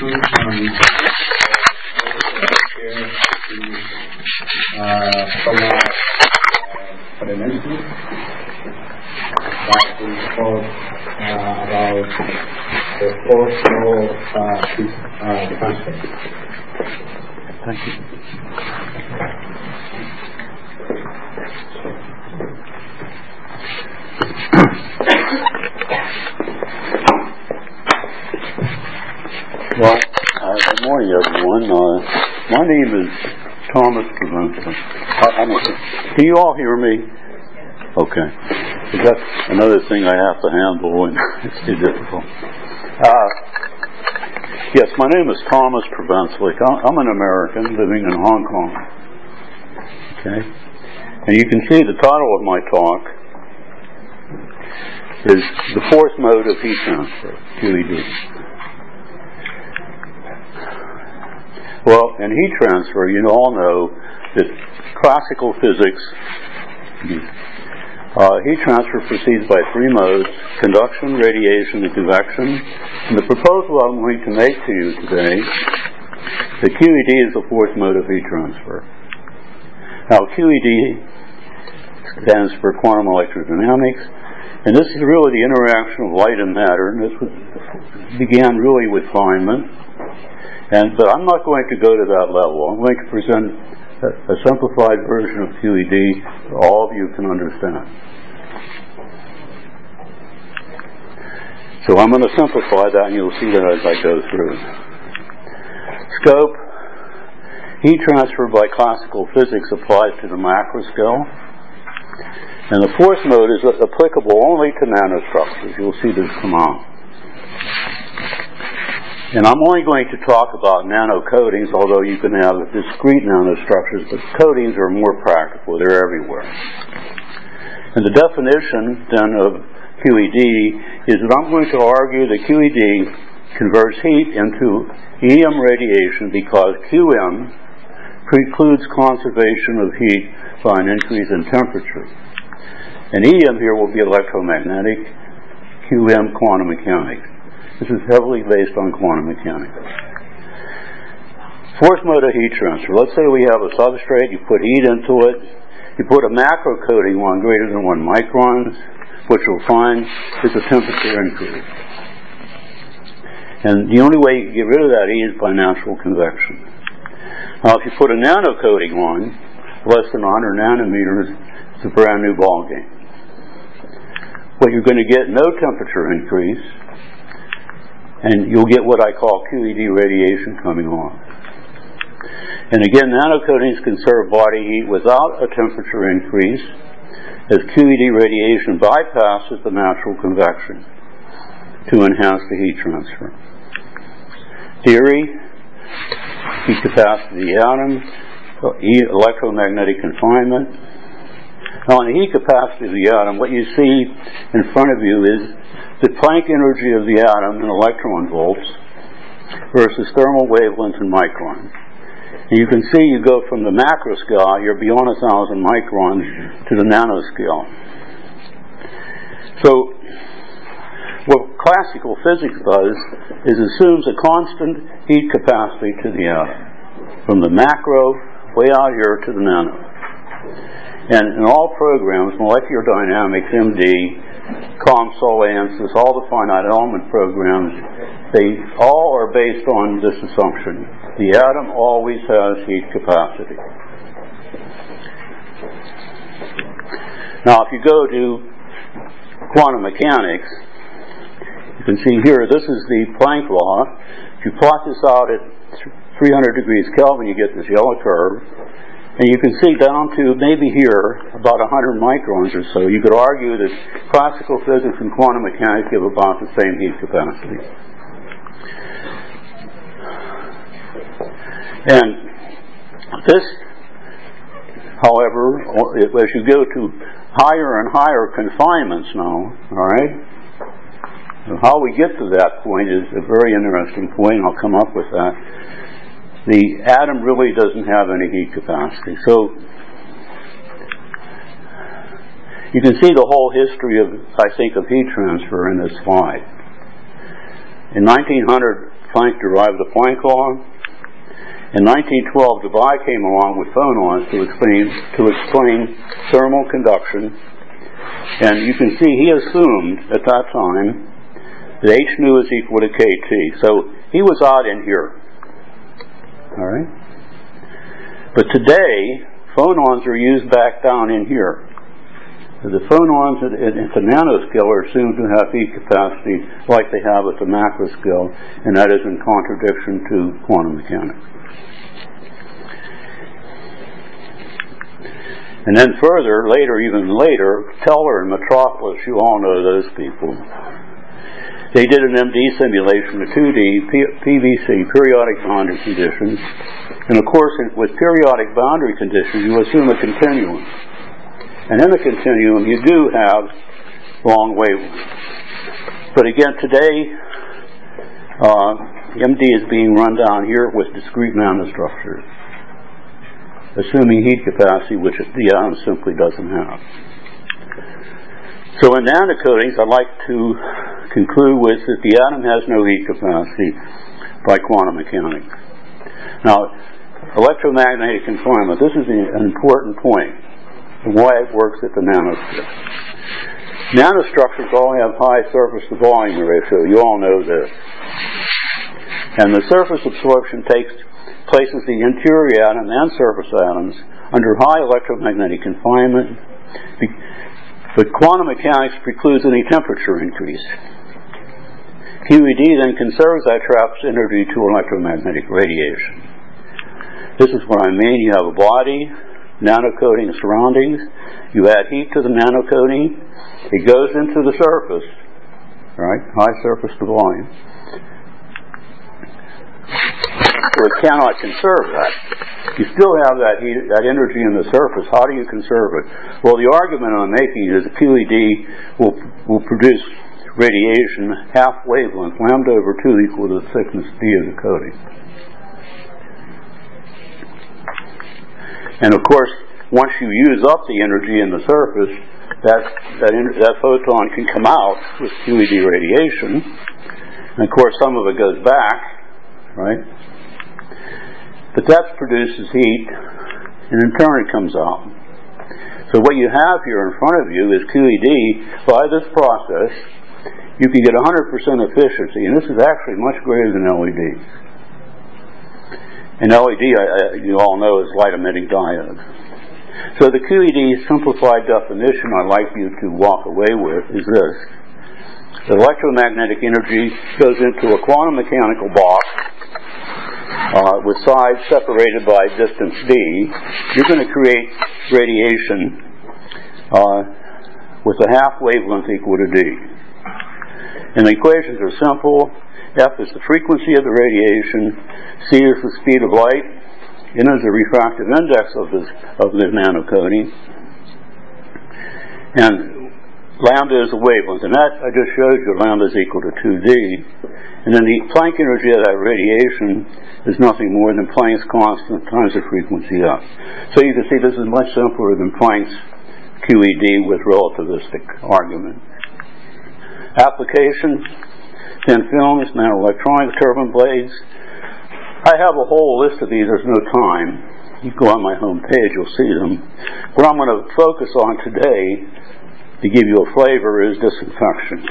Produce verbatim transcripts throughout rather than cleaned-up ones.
um, uh, from our uh, prevention that we spoke uh, about the force law uh, uh, transfer. Thank you. Well, uh, good morning, everyone. Uh, my name is Thomas Prevensely. Uh, can you all hear me? Okay. That's another thing I have to handle, and it's too difficult. Uh, yes, my name is Thomas Prevensely. I'm an American living in Hong Kong. Okay, and you can see the title of my talk is The Fourth Mode of Heat Transfer, Q E D. Well, in heat transfer, you all know that classical physics, uh, heat transfer proceeds by three modes: conduction, radiation, and convection. And the proposal I'm going to make to you today, the Q E D is the fourth mode of heat transfer. Now, Q E D stands for quantum electrodynamics, and this is really the interaction of light and matter, and this was, began really with Feynman. And, but I'm not going to go to that level. I'm going to present a, a simplified version of Q E D that all of you can understand. So I'm going to simplify that, and you'll see that as I go through. Scope. Heat transfer by classical physics applies to the macro scale. And the fourth mode is applicable only to nanostructures. You'll see this come on. And I'm only going to talk about nanocoatings, although you can have discrete nanostructures, but coatings are more practical. They're everywhere. And the definition, then, of Q E D is that I'm going to argue that Q E D converts heat into E M radiation because Q M precludes conservation of heat by an increase in temperature. And E M here will be electromagnetic, Q M quantum mechanics. This is heavily based on quantum mechanics. Fourth mode of heat transfer. Let's say we have a substrate, you put heat into it, you put a macro coating on greater than one microns, what you'll find is a temperature increase. And the only way you can get rid of that heat is by natural convection. Now, if you put a nano coating on, less than one hundred nanometers, it's a brand new ballgame. What you're going to get, no temperature increase, and you'll get what I call Q E D radiation coming on. And again, nanocoatings conserve body heat without a temperature increase, as Q E D radiation bypasses the natural convection to enhance the heat transfer. Theory, heat capacity of the atom, electromagnetic confinement. Now, in the heat capacity of the atom, what you see in front of you is the Planck energy of the atom in electron volts versus thermal wavelength in microns. And you can see you go from the macro scale, you're beyond a thousand microns, to the nanoscale. So, what classical physics does is assumes a constant heat capacity to the atom, from the macro way out here to the nano. And in all programs, molecular dynamics, M D, COMSOL, ANSYS, all the finite element programs, they all are based on this assumption. The atom always has heat capacity. Now, if you go to quantum mechanics, you can see here, this is the Planck law. If you plot this out at three hundred degrees Kelvin, you get this yellow curve. And you can see down to maybe here, about one hundred microns or so, you could argue that classical physics and quantum mechanics give about the same heat capacity. And this, however, as you go to higher and higher confinements now, all right, how we get to that point is a very interesting point. I'll come up with that. The atom really doesn't have any heat capacity. So you can see the whole history of, I think, of heat transfer in this slide. In nineteen hundred, Planck derived the Planck law. In nineteen twelve, Debye came along with phonons to explain, to explain thermal conduction. And you can see he assumed at that time that H nu is equal to K T. So he was out in here. All right? But today, phonons are used back down in here. So the phonons at, at, at the nanoscale are assumed to have heat capacity like they have at the macroscale, and that is in contradiction to quantum mechanics. And then further, later, even later, Teller and Metropolis, you all know those people. They did an M D simulation of two D P V C, periodic boundary conditions. And of course, with periodic boundary conditions, you assume a continuum. And in a continuum, you do have long wavelengths. But again, today, uh, M D is being run down here with discrete nanostructures, assuming heat capacity, which the atom simply doesn't have. So in nanocoatings, I'd like to conclude with that the atom has no heat capacity by quantum mechanics. Now, electromagnetic confinement, this is an important point, and why it works at the nanoscale. Nanostructures all have high surface-to-volume ratio. You all know this. And the surface absorption takes places the interior atom and surface atoms under high electromagnetic confinement, but quantum mechanics precludes any temperature increase. Q E D then conserves that trapped energy to electromagnetic radiation. This is what I mean. You have a body, nanocoating surroundings, you add heat to the nanocoating, it goes into the surface, right? High surface to volume. So it cannot conserve that. You still have that heat, that energy in the surface. How do you conserve it? Well, the argument I'm making is that Q E D will will produce radiation half wavelength, lambda over two equal to the thickness d of the coating. And of course, once you use up the energy in the surface, that that, that photon can come out with Q E D radiation. And of course, some of it goes back, right? But that produces heat, and in turn it comes out. So what you have here in front of you is Q E D. By this process, you can get one hundred percent efficiency, and this is actually much greater than L E D. And L E D, I, I, you all know, is light-emitting diode. So the Q E D simplified definition I'd like you to walk away with is this. The electromagnetic energy goes into a quantum mechanical box uh, with sides separated by distance d. You're going to create radiation uh, with a half wavelength equal to d. And the equations are simple. F is the frequency of the radiation, c is the speed of light, n is the refractive index of this of the nanocoating, and lambda is the wavelength. And that I just showed you, lambda is equal to two d. And then the Planck energy of that radiation is nothing more than Planck's constant times the frequency f. So you can see this is much simpler than Planck's Q E D with relativistic argument. Application: thin films, nanoelectronics, turbine blades. I have a whole list of these. There's no time. You go on my home page, you'll see them. What I'm going to focus on today, to give you a flavor, is disinfection.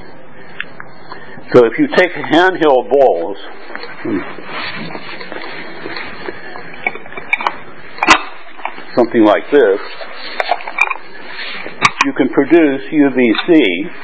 So if you take handheld balls, something like this, you can produce U V C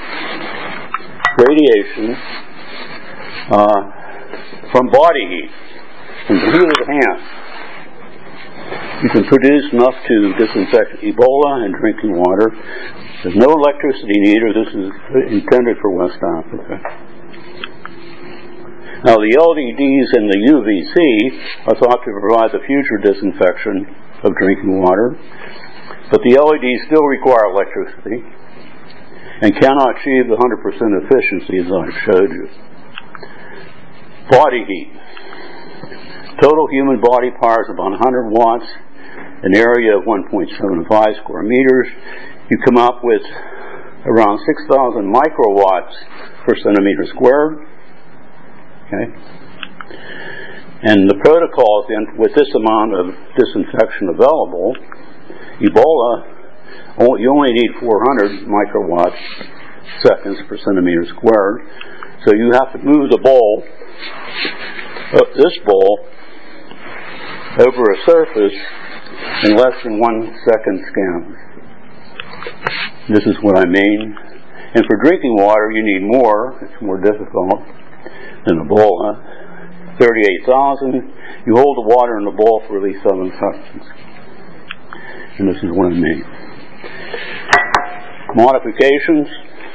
radiation uh, from body heat, from the heat of the hand. You can produce enough to disinfect Ebola and drinking water. There's no electricity needed. This is intended for West Africa. Now, the L E Ds and the U V C are thought to provide the future disinfection of drinking water, but the L E Ds still require electricity and cannot achieve the one hundred percent efficiency as I showed you. Body heat. Total human body power is about one hundred watts, an area of one point seven five square meters. You come up with around six thousand microwatts per centimeter squared. Okay. And the protocols, then, with this amount of disinfection available, Ebola, you only need four hundred microwatt seconds per centimeter squared. So you have to move the bowl, uh, this bowl, over a surface in less than one second scan. This is what I mean. And for drinking water, you need more. It's more difficult than Ebola. thirty-eight thousand. You hold the water in the bowl for at least seven seconds. And this is what I mean. Modifications.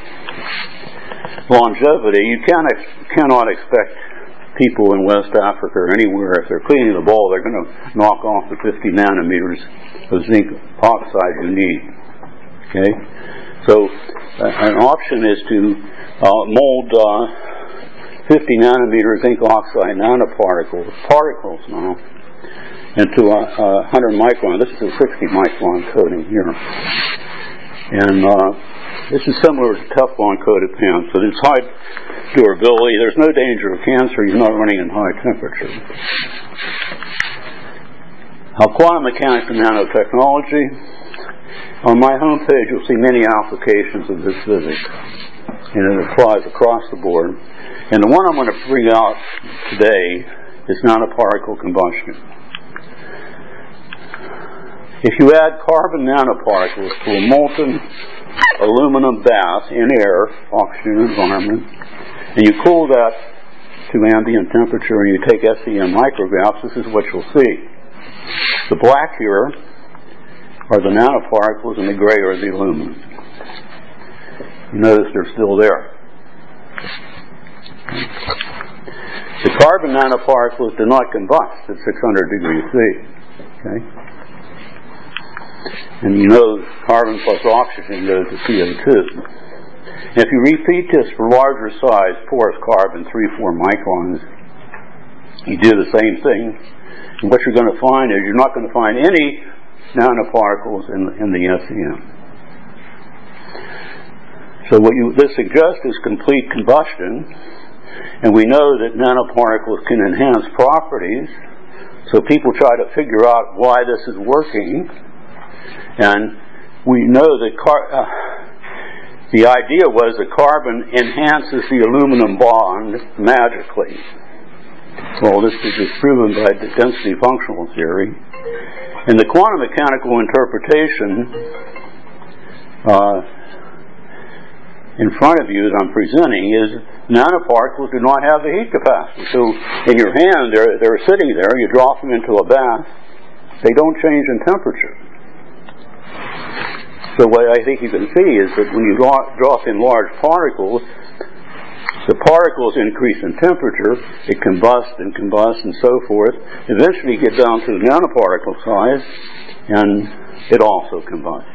Longevity. You can't, cannot expect people in West Africa or anywhere, if they're cleaning the bowl, they're going to knock off the fifty nanometers of zinc oxide you need. Okay? So uh, an option is to uh, mold uh, fifty nanometer zinc oxide nanoparticles, particles now, into a, a one hundred micron. This is a sixty micron coating here. And uh, this is similar to Teflon coated pans, so there's high durability. There's no danger of cancer. You're not running in high temperature. Now, quantum mechanics and nanotechnology. On my homepage, you'll see many applications of this physics, and it applies across the board. And the one I'm going to bring out today is nanoparticle combustion. If you add carbon nanoparticles to a molten aluminum bath in air, oxygen environment, and you cool that to ambient temperature and you take S E M micrographs, this is what you'll see. The black here are the nanoparticles and the gray are the aluminum. You notice they're still there. The carbon nanoparticles do not combust at six hundred degrees C. Okay? And you know carbon plus oxygen goes to C O two. And if you repeat this for larger size porous carbon, three, four microns, you do the same thing. And what you're going to find is you're not going to find any nanoparticles in, in the S E M. So what you, this suggests is complete combustion. And we know that nanoparticles can enhance properties. So people try to figure out why this is working. And we know that car- uh, the idea was that carbon enhances the aluminum bond magically. Well, this is proven by the density functional theory. And the quantum mechanical interpretation uh, in front of you that I'm presenting is nanoparticles do not have the heat capacity. So in your hand, they're, they're sitting there, you drop them into a bath, they don't change in temperature. So what I think you can see is that when you drop in large particles, the particles increase in temperature, it combusts and combusts and so forth. Eventually you get down to the nanoparticle size, and it also combusts.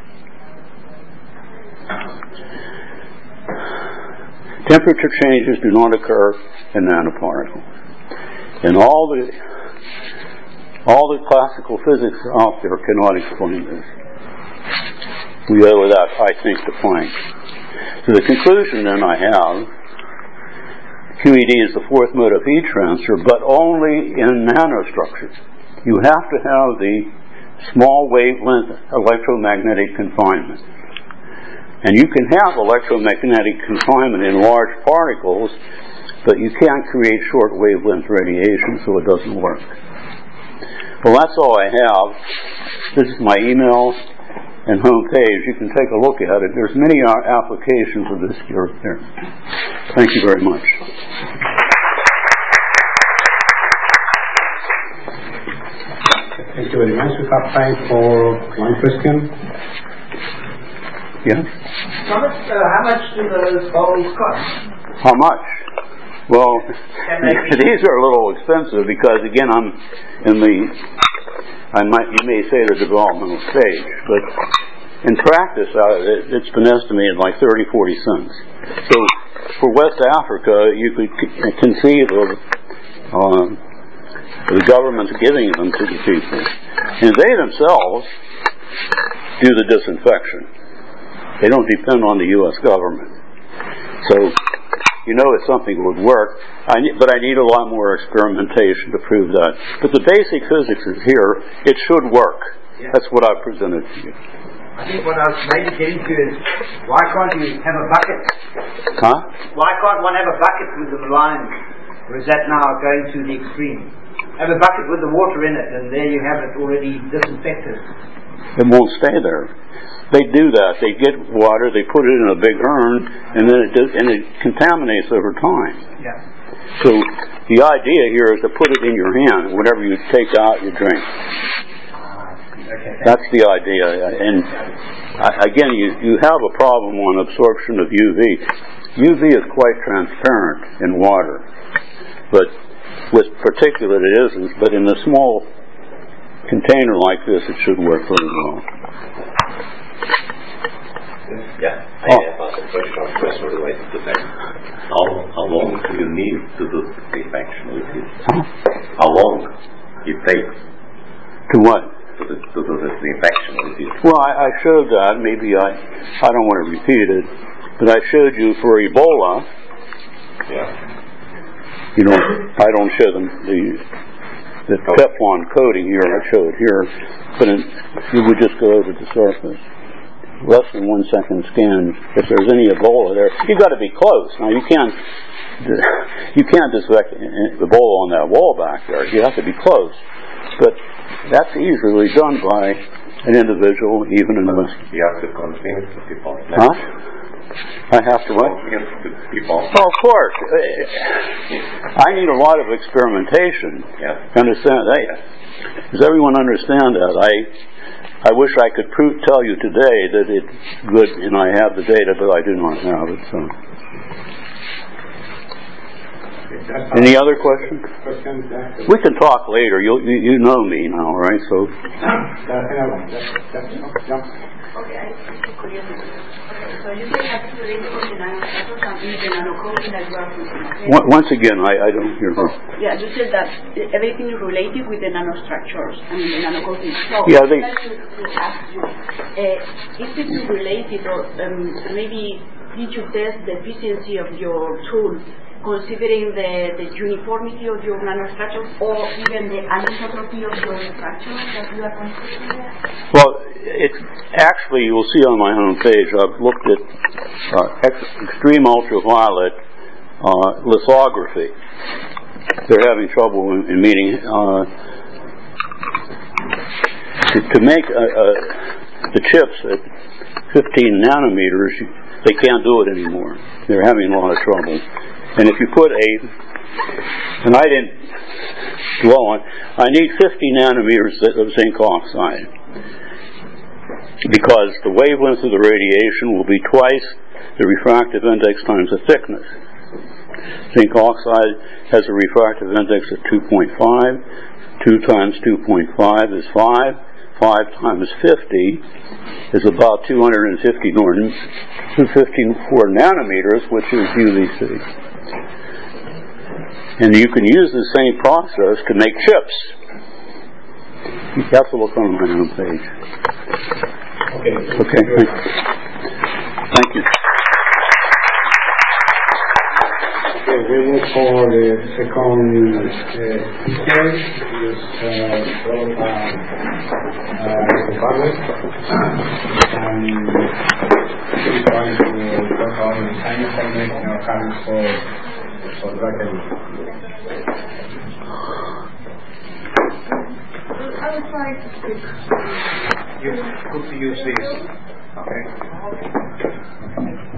Temperature changes do not occur in nanoparticles. And all the all the classical physics out there cannot explain this. We owe that, I think, to Planck. So the conclusion then I have, Q E D is the fourth mode of heat transfer, but only in nanostructures. You have to have the small wavelength electromagnetic confinement. And you can have electromagnetic confinement in large particles, but you can't create short wavelength radiation, so it doesn't work. Well, that's all I have. This is my email and homepage. You can take a look at it. There's many applications of this here. There. Thank you very much. Thank you very much. We have time for one question. Yeah. How much, uh, how much do those bowls cost? How much? Well, these are a little expensive because, again, I'm in the, I might, you may say the developmental stage, but in practice, uh, it, it's been estimated like thirty, forty cents. So for West Africa, you could c- conceive of uh, the government giving them to the people, and they themselves do the disinfection. They don't depend on the U S government. So you know it's something that would work. I need, but I need a lot more experimentation to prove that. But the basic physics is here. It should work. Yeah. That's what I presented to you. I think what I was maybe getting to is, why can't you have a bucket? Huh? Why can't one have a bucket with the line? Or is that now going to the extreme? Have a bucket with the water in it, and there you have it already disinfected. It won't stay there. They do that. They get water, they put it in a big urn, and then it does, and it contaminates over time. Yeah. So the idea here is to put it in your hand. Whatever you take out, you drink. Okay. That's the idea. And uh, again, you, you have a problem on absorption of U V. U V is quite transparent in water, but with particulate it isn't. But in a small container like this, it should work very well. Yeah, I Oh. have asked a question, of course, related to that. How, how long do you need to do disinfection with it? Huh? How long it takes To what? to do, to do the disinfection with it? Well, I, I showed that. Maybe I, I don't want to repeat it, but I showed you for Ebola. Yeah. You know, I don't show them the the Oh. Teflon coating here. I show it here, but it, you would just go over the surface. Less than one second scan. If there's any Ebola there, you've got to be close. Now you can't you can't disinfect Ebola on that wall back there. You have to be close, but that's easily done by an individual, even in a. You have to convince the people. Huh? I have to what? Convince the people. Oh, of course. I need a lot of experimentation. Yeah. Understand that? Does everyone understand that? I I wish I could prove, tell you today that it's good and I have the data, but I do not have it. So. Any other questions? We can talk later. You you, you know me now, right? So. Okay, I have curiosity. Okay, so you say that related with the nanostructures and with the nanocoating as well. Okay? Once again, I, I don't hear her. Yeah, you said that everything is related with the nanostructures and the nanocoating. So Yeah, I'd they- like to, to ask you, uh, is it related, or um, maybe did you test the efficiency of your tool considering the, the uniformity of your nanostructures or even the anisotropy of your structures that you are considering there? Well, it's actually, you'll see on my home page, I've looked at uh, ex- extreme ultraviolet uh, lithography. They're having trouble in, in meeting. Uh, to, to make a, a, the chips at fifteen nanometers, they can't do it anymore. They're having a lot of trouble. And if you put a, and I didn't dwell on, I need fifty nanometers of zinc oxide because the wavelength of the radiation will be twice the refractive index times the thickness. Zinc oxide has a refractive index of two point five. two times two point five is five. five times fifty is about two hundred fifty two hundred fifty-four nanometers, which is U V C. And you can use the same process to make chips. You have to look on my home page. Okay. Okay. Thank you. Okay, we move for the second uh, speaker, is uh, Robert uh, and he's going to talk about the design information or cards for, for drug and I will try to speak. You could use these. Okay.